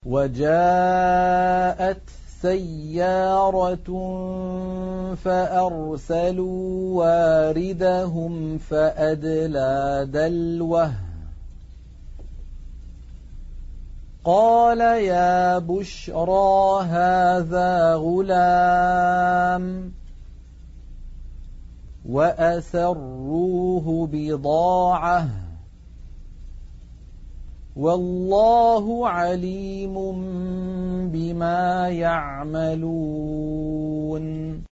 وجاءت سيارة فأرسلوا واردهم فأدلى دلوه قال يا بشرى هذا غلام وأسروه بضاعة والله عليم بما يعملون